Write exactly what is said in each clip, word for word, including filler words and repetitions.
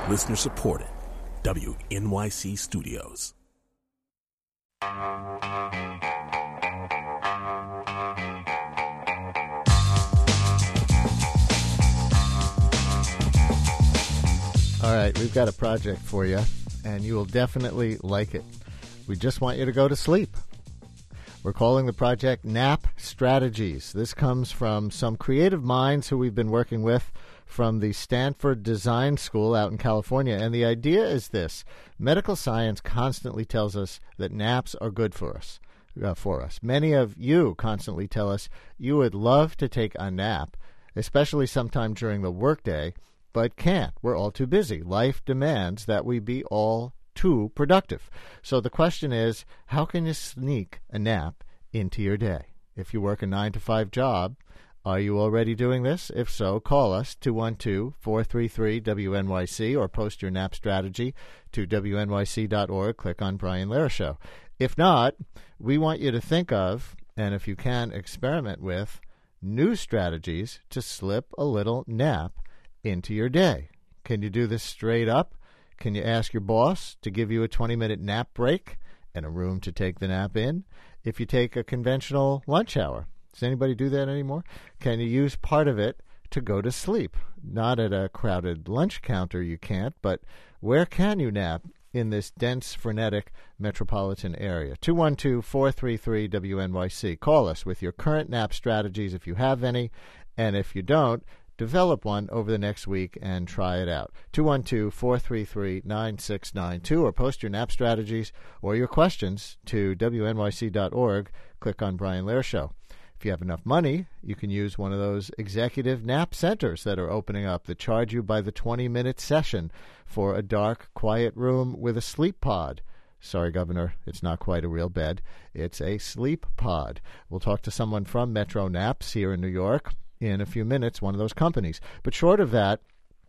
Listener supported. W N Y C Studios. All right, we've got a project for you, and you will definitely like it. We just want you to go to sleep. We're calling the project Nap Strategies. This comes from some creative minds who we've been working with from the Stanford Design School out in California. And the idea is this. Medical science constantly tells us that naps are good for us. Uh, for us. Many of you constantly tell us you would love to take a nap, especially sometime during the workday, but can't. We're all too busy. Life demands that we be all too productive. So the question is, how can you sneak a nap into your day? If you work a nine to five job, are you already doing this? If so, call us, two one two, four three three, W N Y C, or post your nap strategy to W N Y C dot org. Click on Brian Lehrer Show. If not, we want you to think of, and if you can, experiment with, new strategies to slip a little nap into your day. Can you do this straight up? Can you ask your boss to give you a twenty-minute nap break and a room to take the nap in? If you take a conventional lunch hour, does anybody do that anymore? Can you use part of it to go to sleep? Not at a crowded lunch counter, you can't, but where can you nap in this dense, frenetic metropolitan area? two one two, four three three, W N Y C. Call us with your current nap strategies if you have any, and if you don't, develop one over the next week and try it out. two one two, four three three, nine six nine two, or post your nap strategies or your questions to W N Y C dot org. Click on Brian Lehrer Show. If you have enough money, you can use one of those executive nap centers that are opening up that charge you by the twenty-minute session for a dark, quiet room with a sleep pod. Sorry, Governor, it's not quite a real bed. It's a sleep pod. We'll talk to someone from Metro Naps here in New York in a few minutes, one of those companies. But short of that,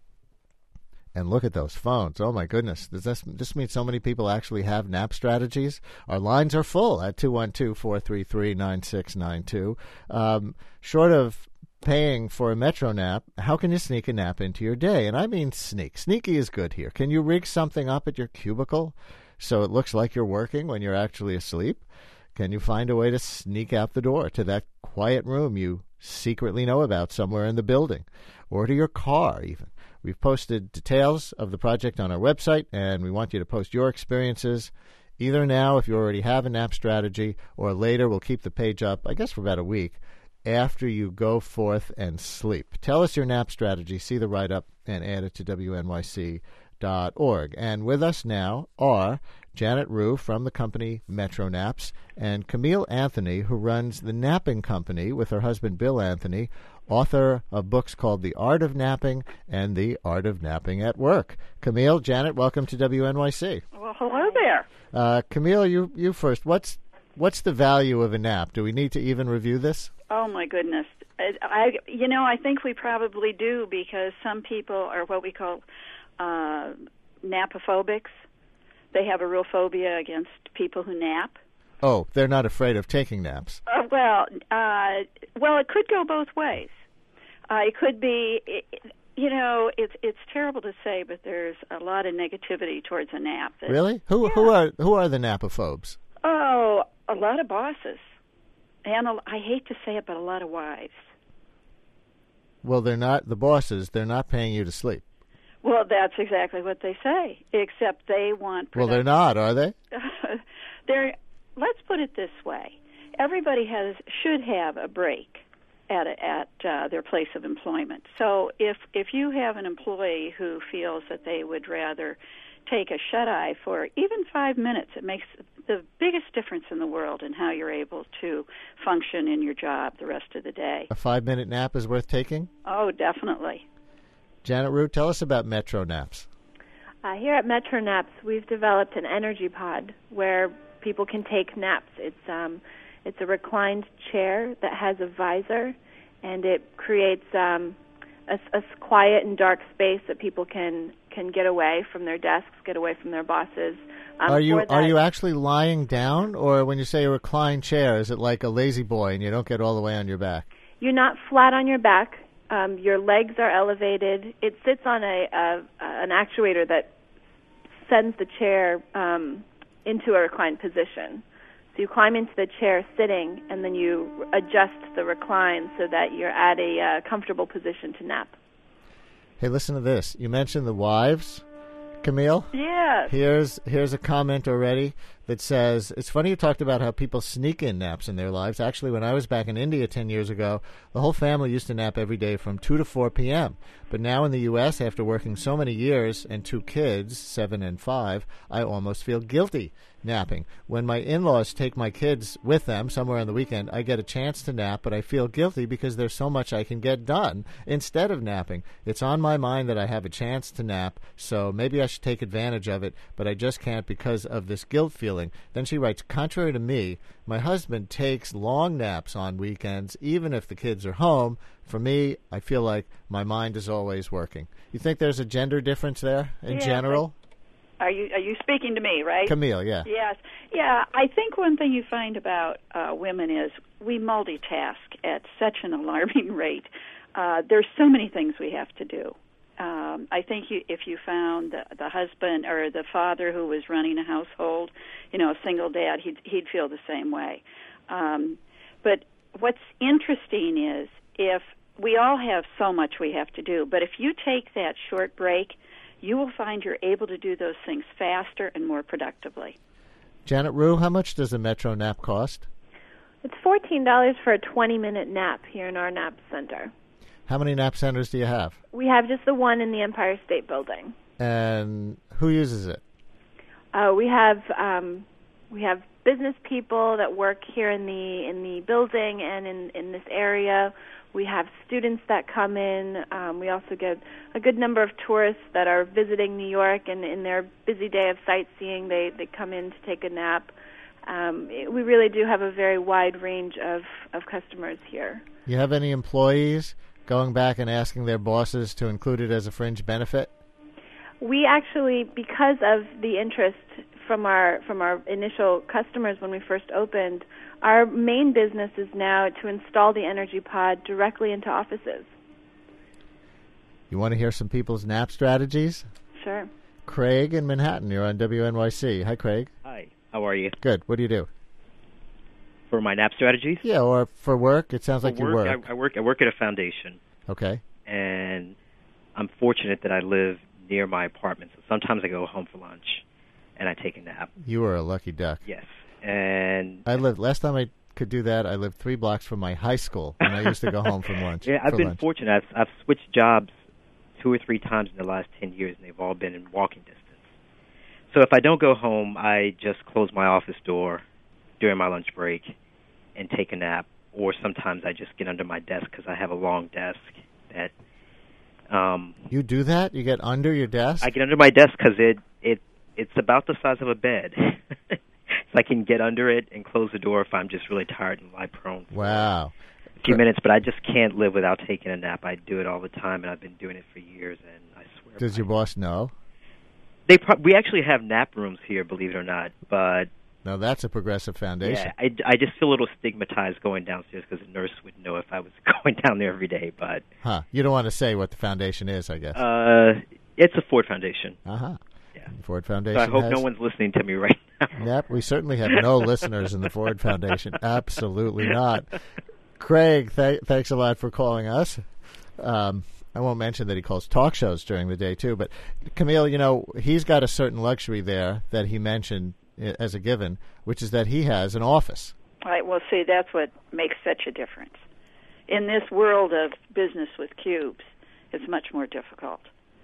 and look at those phones. Oh, my goodness. Does this, this mean so many people actually have nap strategies? Our lines are full at two one two, four three three, nine six nine two. Um, short of paying for a Metro nap, how can you sneak a nap into your day? And I mean sneak. Sneaky is good here. Can you rig something up at your cubicle so it looks like you're working when you're actually asleep? Can you find a way to sneak out the door to that quiet room you secretly know about somewhere in the building, or to your car even? We've posted details of the project on our website, and we want you to post your experiences either now if you already have a nap strategy, or later. We'll keep the page up, I guess, for about a week after you go forth and sleep. Tell us your nap strategy, see the write-up, and add it to W N Y C dot org. And with us now are Janet Rue from the company Metro Naps and Camille Anthony, who runs the Napping Company with her husband Bill Anthony, author of books called The Art of Napping and The Art of Napping at Work. Camille, Janet, welcome to W N Y C. Well, hello there. Uh, Camille, you you first. What's what's the value of a nap? Do we need to even review this? Oh, my goodness. I, I you know, I think we probably do, because some people are what we call uh, napophobics. They have a real phobia against people who nap. Oh, they're not afraid of taking naps. Uh, well, uh, well, it could go both ways. Uh, it could be, it, you know, it's it's terrible to say, but there's a lot of negativity towards a nap. That, really? Who yeah. who are who are the napophobes? Oh, a lot of bosses, and a, I hate to say it, but a lot of wives. Well, they're not the bosses. They're not paying you to sleep. Well, that's exactly what they say, except they want... Well, they're not, are they? they're. Let's put it this way. Everybody has should have a break at a, at uh, their place of employment. So if, if you have an employee who feels that they would rather take a shut-eye for even five minutes, it makes the biggest difference in the world in how you're able to function in your job the rest of the day. A five-minute nap is worth taking? Oh, definitely. Janet Rue, tell us about Metro Naps. Uh, here at Metro Naps, we've developed an energy pod where people can take naps. It's um, it's a reclined chair that has a visor, and it creates um, a, a quiet and dark space that people can, can get away from their desks, get away from their bosses. Um, are you are you actually lying down, or when you say a reclined chair, is it like a lazy boy and you don't get all the way on your back? You're not flat on your back. Um, your legs are elevated. It sits on a, a an actuator that sends the chair um, into a reclined position. So you climb into the chair sitting, and then you adjust the recline so that you're at a uh, comfortable position to nap. Hey, listen to this. You mentioned the wives, Camille? Yes. Here's here's a comment already that says, it's funny you talked about how people sneak in naps in their lives. Actually, when I was back in India ten years ago, the whole family used to nap every day from two to four p.m. But now in the U S, after working so many years and two kids, seven and five, I almost feel guilty napping. When my in-laws take my kids with them somewhere on the weekend, I get a chance to nap, but I feel guilty because there's so much I can get done instead of napping. It's on my mind that I have a chance to nap, so maybe I should take advantage of it, but I just can't because of this guilt feeling. Then she writes, contrary to me, my husband takes long naps on weekends, even if the kids are home. For me, I feel like my mind is always working. You think there's a gender difference there in Yeah, general? Are you are you speaking to me, right? Camille, yeah. Yes. Yeah, I think one thing you find about uh, women is we multitask at such an alarming rate. Uh, there's so many things we have to do. Um, I think you, if you found the, the husband or the father who was running a household, you know, a single dad, he'd, he'd feel the same way. Um, but what's interesting is if we all have so much we have to do, but if you take that short break, you will find you're able to do those things faster and more productively. Janet Rue, how much does a Metro nap cost? It's fourteen dollars for a twenty-minute nap here in our nap center. How many nap centers do you have? We have just the one in the Empire State Building. And who uses it? Uh, we have um, we have business people that work here in the in the building and in, in this area. We have students that come in. Um, we also get a good number of tourists that are visiting New York, and in their busy day of sightseeing, they, they come in to take a nap. Um, it, we really do have a very wide range of, of customers here. You have any employees going back and asking their bosses to include it as a fringe benefit? We actually, because of the interest from our from our initial customers when we first opened, our main business is now to install the Energy Pod directly into offices. You want to hear some people's nap strategies? Sure. Craig in Manhattan, you're on W N Y C. Hi, Craig. Hi, how are you? Good. What do you do? For my nap strategies? Yeah, or for work? It sounds For like you work, work. I, I work. I work at a foundation. Okay. And I'm fortunate that I live near my apartment, so sometimes I go home for lunch and I take a nap. You are a lucky duck. Yes. And I lived, last time I could do that, I lived three blocks from my high school, and I used to go home from lunch. Yeah, I've for been lunch. fortunate. I've, I've switched jobs two or three times in the last ten years, and they've all been in walking distance. So if I don't go home, I just close my office door during my lunch break and take a nap, or sometimes I just get under my desk because I have a long desk that... Um, you do that? You get under your desk? I get under my desk because it, it, it's about the size of a bed. So I can get under it and close the door if I'm just really tired and lie prone for wow. a few minutes. But I just can't live without taking a nap. I do it all the time, and I've been doing it for years, and I swear. Does your boss know? They pro- we actually have nap rooms here, believe it or not. But no, that's a progressive foundation. yeah, I, I just feel a little stigmatized going downstairs because the nurse would know if I was going down there every day. But huh? You don't want to say what the foundation is, I guess. Uh, it's a Ford Foundation. Uh huh. Yeah. Ford Foundation. So I hope has... no one's listening to me right now. Yep, we certainly have no listeners in the Ford Foundation. Absolutely not. Craig, th- thanks a lot for calling us. Um, I won't mention that he calls talk shows during the day, too. But, Camille, you know, he's got a certain luxury there that he mentioned as a given, which is that he has an office. Right. Well, see, that's what makes such a difference. In this world of business with cubes, it's much more difficult.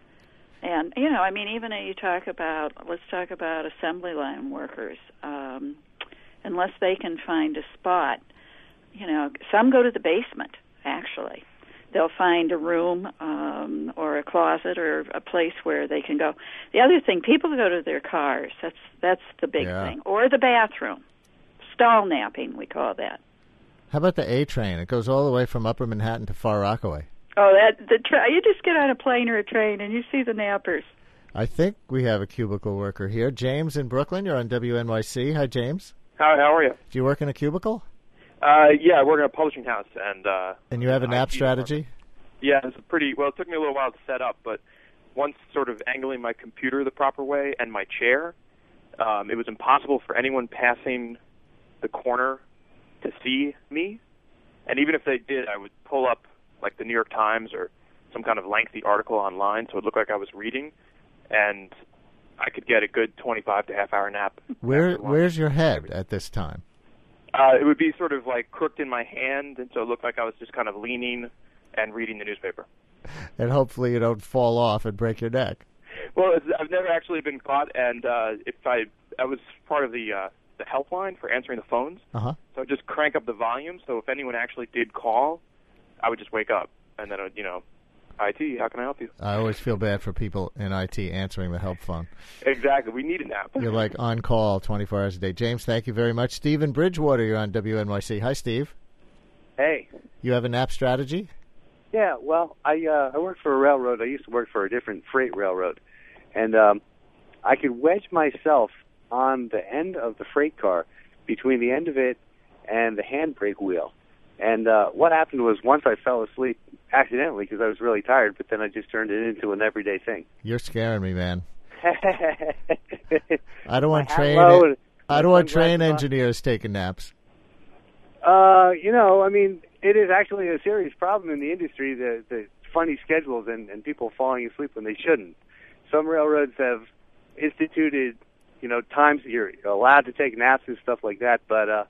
And, you know, I mean, even you talk about, let's talk about assembly line workers. Um, unless they can find a spot, you know, some go to the basement, actually. They'll find a room um, or a closet or a place where they can go. The other thing, people go to their cars. That's that's the big yeah. thing. Or the bathroom. Stall napping, we call that. How about the A train? It goes all the way from Upper Manhattan to Far Rockaway. Oh, that the tra- you just get on a plane or a train and you see the nappers. I think we have a cubicle worker here. James in Brooklyn, you're on W N Y C. Hi, James. How how are you? Do you work in a cubicle? Uh, yeah, I work in a publishing house, and uh, and you have a nap I T strategy? Yeah, it's a pretty well. It took me a little while to set up, but once sort of angling my computer the proper way and my chair, um, it was impossible for anyone passing the corner to see me. And even if they did, I would pull up like the New York Times or some kind of lengthy article online, so it looked like I was reading, and I could get a good twenty-five to half hour nap. Where Where's your head at this time? Uh, it would be sort of like crooked in my hand, and so it looked like I was just kind of leaning and reading the newspaper. And hopefully you don't fall off and break your neck. Well, it's, I've never actually been caught, and uh, if I, I was part of the uh, the helpline for answering the phones, uh-huh. so I'd just crank up the volume, so if anyone actually did call, I would just wake up, and then, you know, I T, how can I help you? I always feel bad for people in I T answering the help phone. Exactly. We need a nap. You're like on call twenty-four hours a day. James, thank you very much. Steve in Bridgewater, you're on W N Y C. Hi, Steve. Hey. You have a nap strategy? Yeah, well, I uh, I worked for a railroad. I used to work for a different freight railroad. And um, I could wedge myself on the end of the freight car between the end of it and the handbrake wheel. And uh, what happened was once I fell asleep accidentally because I was really tired, but then I just turned it into an everyday thing. You're scaring me, man. I don't want train. Hello, I don't want train engineers taking naps. Uh, you know, I mean, it is actually a serious problem in the industry, the, the funny schedules and, and people falling asleep when they shouldn't. Some railroads have instituted, you know, times that you're allowed to take naps and stuff like that, but uh,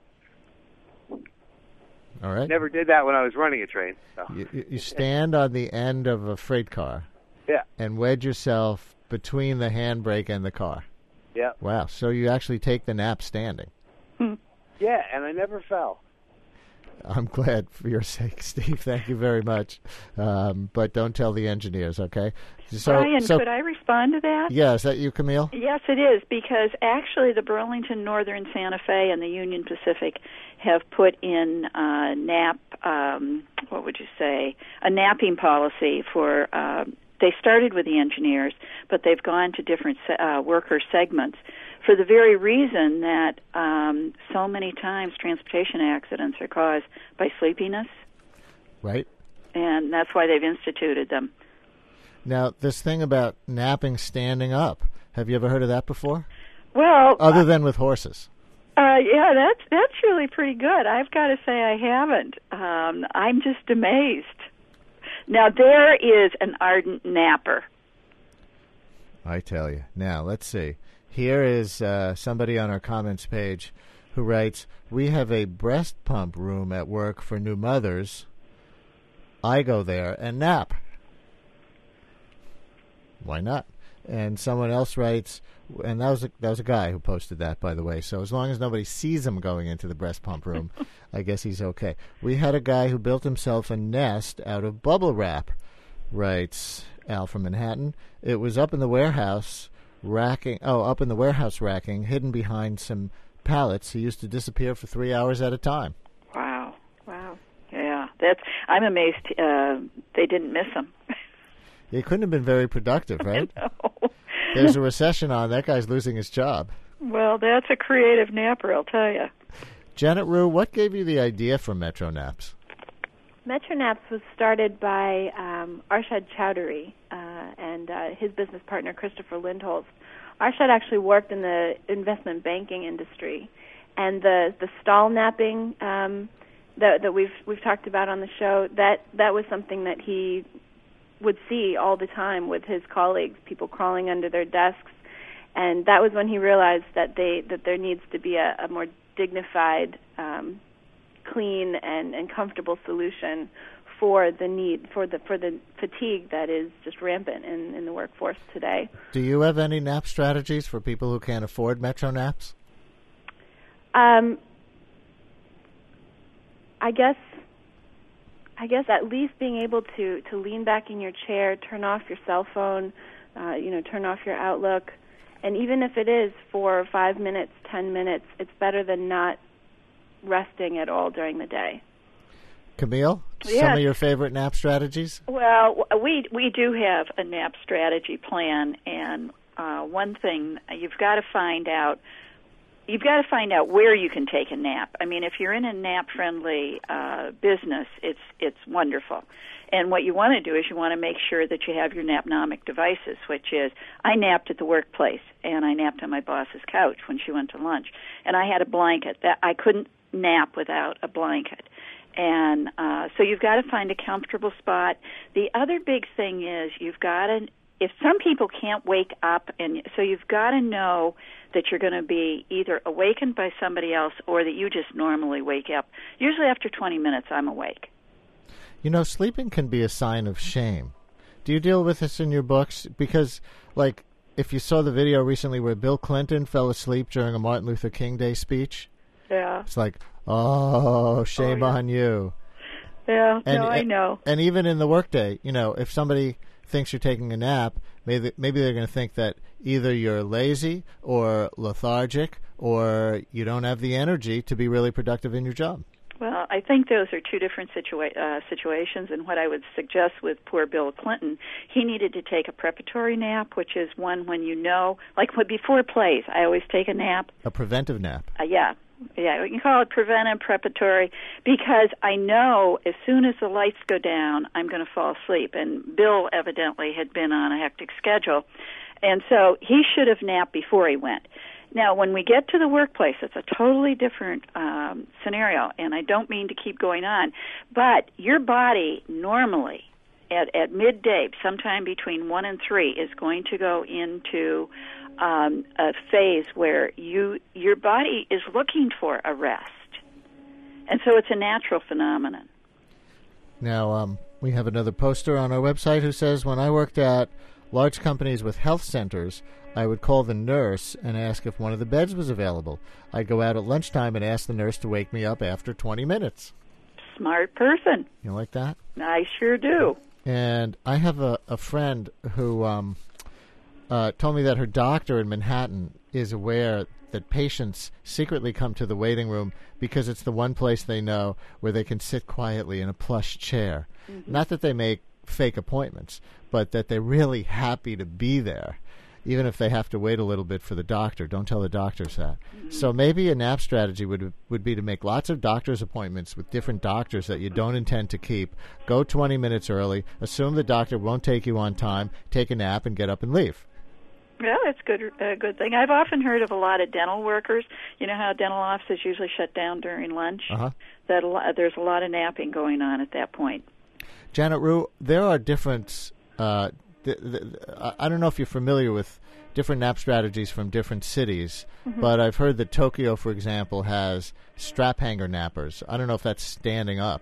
all right. Never did that when I was running a train. So. You, you stand on the end of a freight car, yeah, and wedge yourself between the handbrake and the car. Yeah. Wow. So you actually take the nap standing. Yeah, and I never fell. I'm glad for your sake, Steve. Thank you very much. Um, but don't tell the engineers, okay? So, Brian, so, could I respond to that? Yeah, is that you, Camille? Yes, it is, because actually the Burlington Northern Santa Fe and the Union Pacific have put in uh, nap, um, what would you say, a napping policy for, uh, they started with the engineers, but they've gone to different uh, worker segments for the very reason that um, so many times transportation accidents are caused by sleepiness. Right. And that's why they've instituted them. Now, this thing about napping standing up, have you ever heard of that before? Well, other than with horses. Uh, yeah, that's that's really pretty good. I've got to say I haven't. Um, I'm just amazed. Now, there is an ardent napper. I tell you. Now, let's see. Here is uh, somebody on our comments page who writes, "We have a breast pump room at work for new mothers. I go there and nap." Why not? And someone else writes, and that was a, that was a guy who posted that, by the way. So as long as nobody sees him going into the breast pump room, I guess he's okay. "We had a guy who built himself a nest out of bubble wrap," writes Al from Manhattan. "It was up in the warehouse racking. Oh, up in the warehouse racking, hidden behind some pallets. He used to disappear for three hours at a time." Wow! Wow! Yeah, that's. I'm amazed uh, they didn't miss him. He couldn't have been very productive, right? I know. There's a recession on. That guy's losing his job. Well, that's a creative napper, I'll tell you. Janet Rue, what gave you the idea for Metro Naps? Metro Naps was started by um, Arshad Chowdhury uh, and uh, his business partner, Christopher Lindholz. Arshad actually worked in the investment banking industry, and the, the stall napping um, that, that we've we've talked about on the show, that, that was something that he would see all the time with his colleagues, people crawling under their desks, and that was when he realized that they that there needs to be a, a more dignified, um, clean, and, and comfortable solution for the need for the for the fatigue that is just rampant in, in the workforce today. Do you have any nap strategies for people who can't afford Metro Naps? Um, I guess. I guess at least being able to, to lean back in your chair, turn off your cell phone, uh, you know, turn off your Outlook, and even if it is for five minutes, ten minutes, it's better than not resting at all during the day. Camille, yes. Some of your favorite nap strategies? Well, we we do have a nap strategy plan, and uh, one thing you've got to find out. You've got to find out where you can take a nap. I mean, if you're in a nap-friendly uh, business, it's it's wonderful. And what you want to do is you want to make sure that you have your napnomic devices, which is I napped at the workplace, and I napped on my boss's couch when she went to lunch. And I had a blanket. That I couldn't nap without a blanket. And uh, so you've got to find a comfortable spot. The other big thing is you've got to, if some people can't wake up, and so you've got to know that you're going to be either awakened by somebody else or that you just normally wake up. Usually after twenty minutes, I'm awake. You know, sleeping can be a sign of shame. Do you deal with this in your books? Because, like, if you saw the video recently where Bill Clinton fell asleep during a Martin Luther King Day speech, yeah, it's like, oh, shame oh, yeah. on you. Yeah, and, no, I know. And even in the workday, you know, if somebody thinks you're taking a nap, maybe maybe they're going to think that either you're lazy or lethargic or you don't have the energy to be really productive in your job. Well, I think those are two different situa- uh, situations, and what I would suggest with poor Bill Clinton, he needed to take a preparatory nap, which is one when you know, like when before plays, I always take a nap. A preventive nap. Uh, yeah. Yeah, we can call it preventive, preparatory, because I know as soon as the lights go down, I'm going to fall asleep. And Bill evidently had been on a hectic schedule, and so he should have napped before he went. Now, when we get to the workplace, it's a totally different um, scenario, and I don't mean to keep going on, but your body normally at, at midday, sometime between one and three, is going to go into Um, a phase where you your body is looking for a rest, and so it's a natural phenomenon. Now, um, we have another poster on our website who says, when I worked at large companies with health centers, I would call the nurse and ask if one of the beds was available. I'd go out at lunchtime and ask the nurse to wake me up after twenty minutes. Smart person. You like that? I sure do. And I have a, a friend who... Um, Uh, told me that her doctor in Manhattan is aware that patients secretly come to the waiting room because it's the one place they know where they can sit quietly in a plush chair. Mm-hmm. Not that they make fake appointments, but that they're really happy to be there, even if they have to wait a little bit for the doctor. Don't tell the doctors that. Mm-hmm. So maybe a nap strategy would would be to make lots of doctor's appointments with different doctors that you don't intend to keep. Go twenty minutes early, assume the doctor won't take you on time, take a nap, and get up and leave. Yeah, that's good. A good thing. I've often heard of a lot of dental workers. You know how dental offices usually shut down during lunch. Uh-huh. That a lot, there's a lot of napping going on at that point. Janet Rue, there are different. Uh, th- th- I don't know if you're familiar with different nap strategies from different cities, mm-hmm. but I've heard that Tokyo, for example, has strap hanger nappers. I don't know if that's standing up,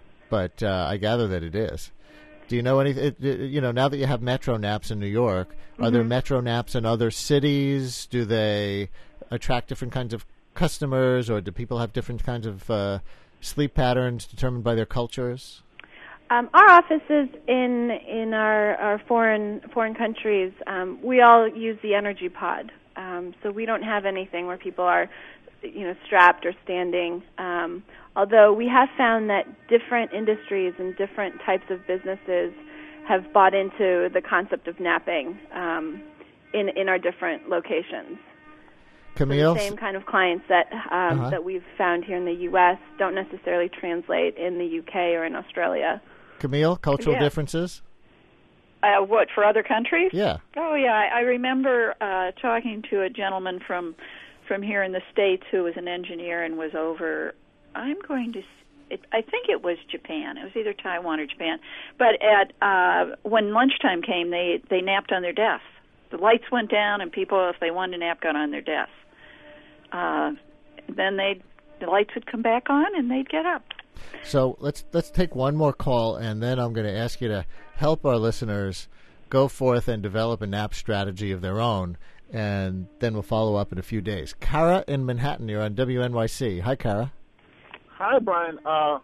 but uh, I gather that it is. Do you know anything? You know, now that you have Metro naps in New York, are mm-hmm. there Metro naps in other cities? Do they attract different kinds of customers, or do people have different kinds of uh, sleep patterns determined by their cultures? Um, our offices in in our, our foreign foreign countries, um, we all use the Energy Pod, um, so we don't have anything where people are, you know, strapped or standing. Um, although we have found that different industries and different types of businesses have bought into the concept of napping um, in in our different locations. Camille, so the same kind of clients that um, uh-huh. that we've found here in the U S don't necessarily translate in the U K or in Australia. Camille, cultural yeah. differences? Uh, what, for other countries? Yeah. Oh, yeah. I, I remember uh, talking to a gentleman from from here in the States who was an engineer and was over, I'm going to, it, I think it was Japan. It was either Taiwan or Japan. But at uh, when lunchtime came, they, they napped on their desks. The lights went down, and people, if they wanted to nap, got on their desks. Uh, then they'd, the lights would come back on, and they'd get up. So let's let's take one more call, and then I'm going to ask you to help our listeners go forth and develop a nap strategy of their own, and then we'll follow up in a few days. Kara in Manhattan, you're on W N Y C. Hi, Kara. Hi, Brian. Uh,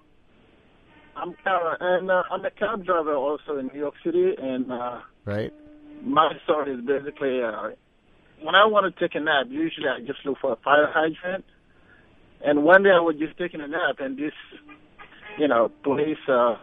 I'm Kara, and uh, I'm a cab driver also in New York City, and uh, right. my story is basically uh, when I want to take a nap, usually I just look for a fire hydrant. And one day I was just taking a nap, and this, you know, police uh,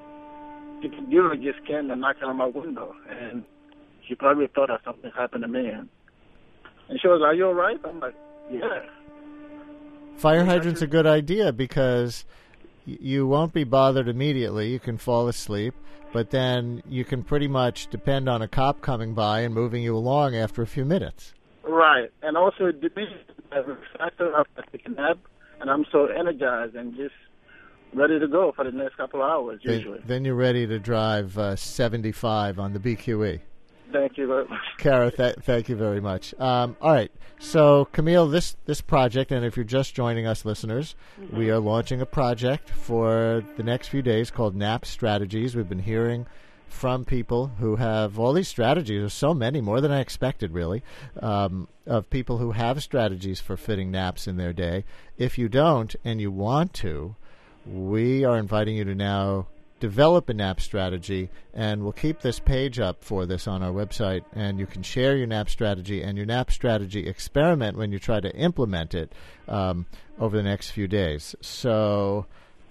bureau just came and knocked on my window, and she probably thought that something happened to me. And, and she was like, "Are you all right?" I'm like, "Yeah." Fire hydrant's a good idea because you won't be bothered immediately. You can fall asleep, but then you can pretty much depend on a cop coming by and moving you along after a few minutes. Right. And also, it depends on the factor after I take a nap, and I'm so energized and just ready to go for the next couple of hours, usually. Then, then you're ready to drive uh, seventy-five on the B Q E. Thank you very much. Kara, th- thank you very much. Um, all right. So, Camille, this, this project, and if you're just joining us, listeners, mm-hmm. we are launching a project for the next few days called Nap Strategies. We've been hearing from people who have all these strategies. There's so many, more than I expected, really, um, of people who have strategies for fitting naps in their day. If you don't and you want to, we are inviting you to now develop a nap strategy, and we'll keep this page up for this on our website, and you can share your nap strategy and your nap strategy experiment when you try to implement it um, over the next few days. So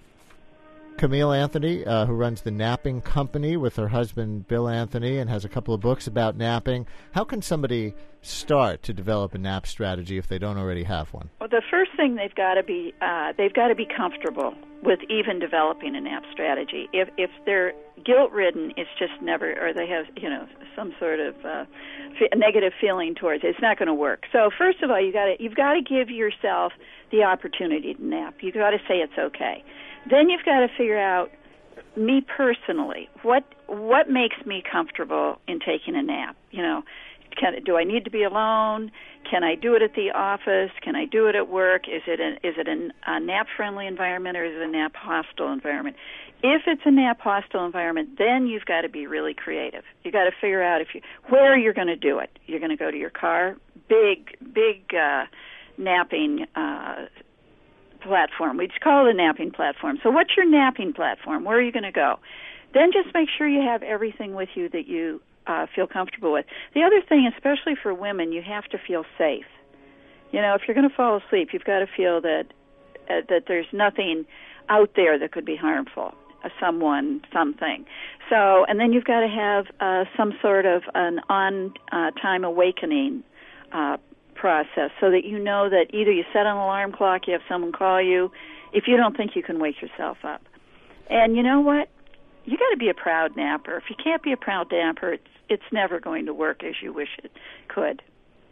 Camille Anthony, uh, who runs the Napping Company with her husband Bill Anthony and has a couple of books about napping. How can somebody start to develop a nap strategy if they don't already have one? Well, the first thing they've got to be uh, they've got to be comfortable with even developing a nap strategy. If if they're guilt-ridden, it's just never, or they have you know some sort of uh, f- negative feeling towards it. It's not going to work. So first of all, you got to you've got to give yourself the opportunity to nap. You've got to say it's okay. Then you've got to figure out, me personally, what what makes me comfortable in taking a nap? You know, can, do I need to be alone? Can I do it at the office? Can I do it at work? Is it a, is it a, a nap-friendly environment, or is it a nap-hostile environment? If it's a nap-hostile environment, then you've got to be really creative. You've got to figure out if you where you're going to do it. You're going to go to your car, big, big uh, napping uh platform. We just call it a napping platform. So what's your napping platform? Where are you going to go? Then just make sure you have everything with you that you uh, feel comfortable with. The other thing, especially for women, you have to feel safe. You know, if you're going to fall asleep, you've got to feel that uh, that there's nothing out there that could be harmful, uh, someone, something. So, and then you've got to have uh, some sort of an on-time uh, awakening uh process, so that you know that either you set an alarm clock, you have someone call you, if you don't think you can wake yourself up. And you know what? You got to be a proud napper. If you can't be a proud napper, it's, it's never going to work as you wish it could.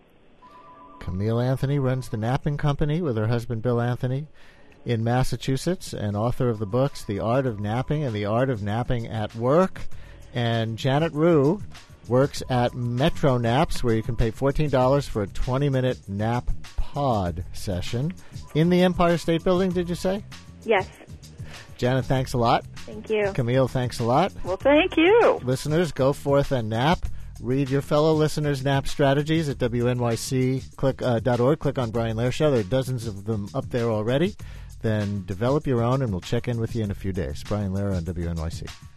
Camille Anthony runs the Napping Company with her husband Bill Anthony in Massachusetts, and author of the books The Art of Napping and The Art of Napping at Work. And Janet Rue works at Metro Naps, where you can pay fourteen dollars for a twenty-minute nap pod session in the Empire State Building, did you say? Yes. Janet, thanks a lot. Thank you. Camille, thanks a lot. Well, thank you. Listeners, go forth and nap. Read your fellow listeners' nap strategies at W N Y C click, uh, dot org. Click on Brian Lehrer Show. There are dozens of them up there already. Then develop your own, and we'll check in with you in a few days. Brian Lehrer on W N Y C.